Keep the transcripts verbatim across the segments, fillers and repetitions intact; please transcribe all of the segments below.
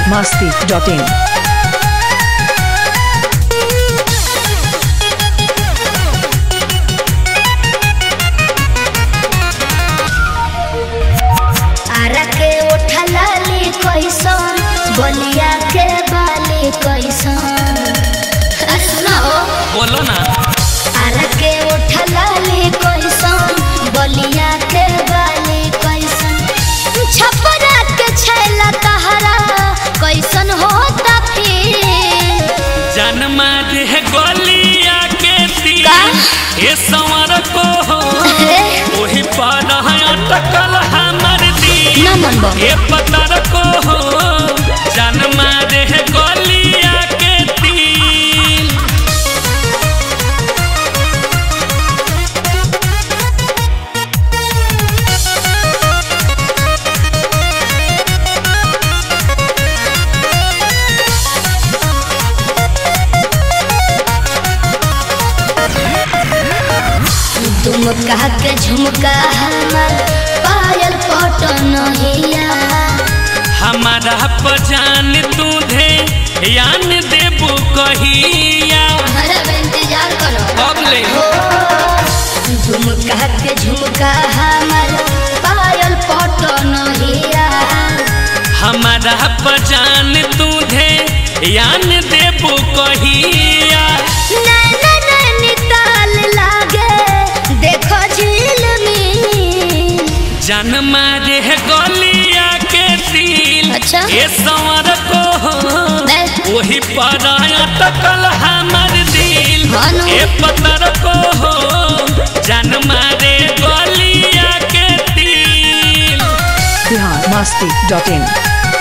masti dot in. Ara के उठलाली कैसन बलिया के बाली कैसन सुनो बोलो ना। आरा के उठलाली कैसन बलिया के बाली कैसन छपरा के छैला तहरा कैसन होता फिर जान मारे है गोलिया के तीर का? ये संवर को हो वही पर है अटकल हमर दी ना मन बा ये पतर को हो जान मारे है गोलिया के तीर। झुमका के झुमका हमर पायल पटन हिया हमारा पजान तू धे यान देबू कहिया हमारा इंतजार करो अगले झुमका के झुमका हमर पायल पटन हिया हमारा पजान तू धे यान देबू कहिया नैना नैनीताल लागे देखो झील में जान मारे है गोलिया के दिल अच्छा। ये संवर को हो मैं- वही पर अटकल हमर दिल भानु। ये पतर को हो जान मारे गोलिया के दिल। Bihar masti dot in.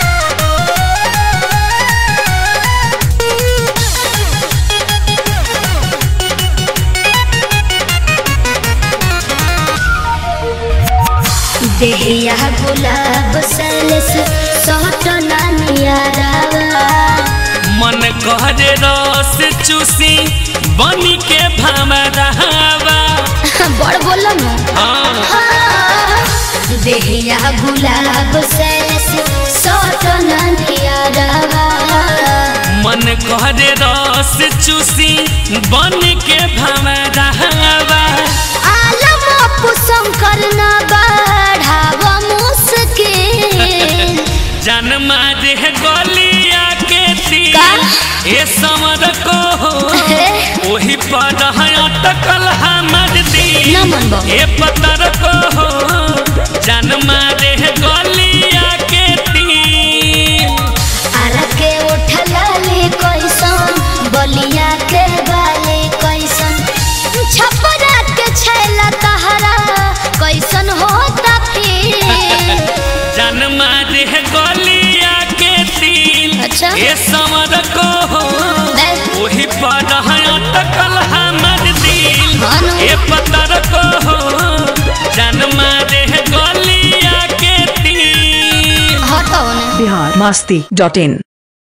देहिया गुलाब सलस सहटना नियारावा मन कहरे रस चूसी बनी के भमरावा बड़ बोलो ना हाँ देहिया गुलाब सलस सहटना नियारावा मन कहरे रस चूसी बनी के भमरावा आलम अपु शंकर ना बढ़ाव मुश्किल जान मारे है गोलिया के तीर का? ये समर को हो वही पर है अटकल हमर दिल ना मन बा ये पतर को हो जान मारे है गोलिया के तीर। आरा के उठलाली कैसन बलिया के बाली कैसन छपरा के छैला तहरा कैसन होता फिर जान मारे है गोलिया के दिल अच्छा। ये समर को हो मैं- वही पर है अटकल हमर दिल भानु। ये पतर को हो जान मारे है गोलिया के दिल। हटाओ ना Bihar masti dot in.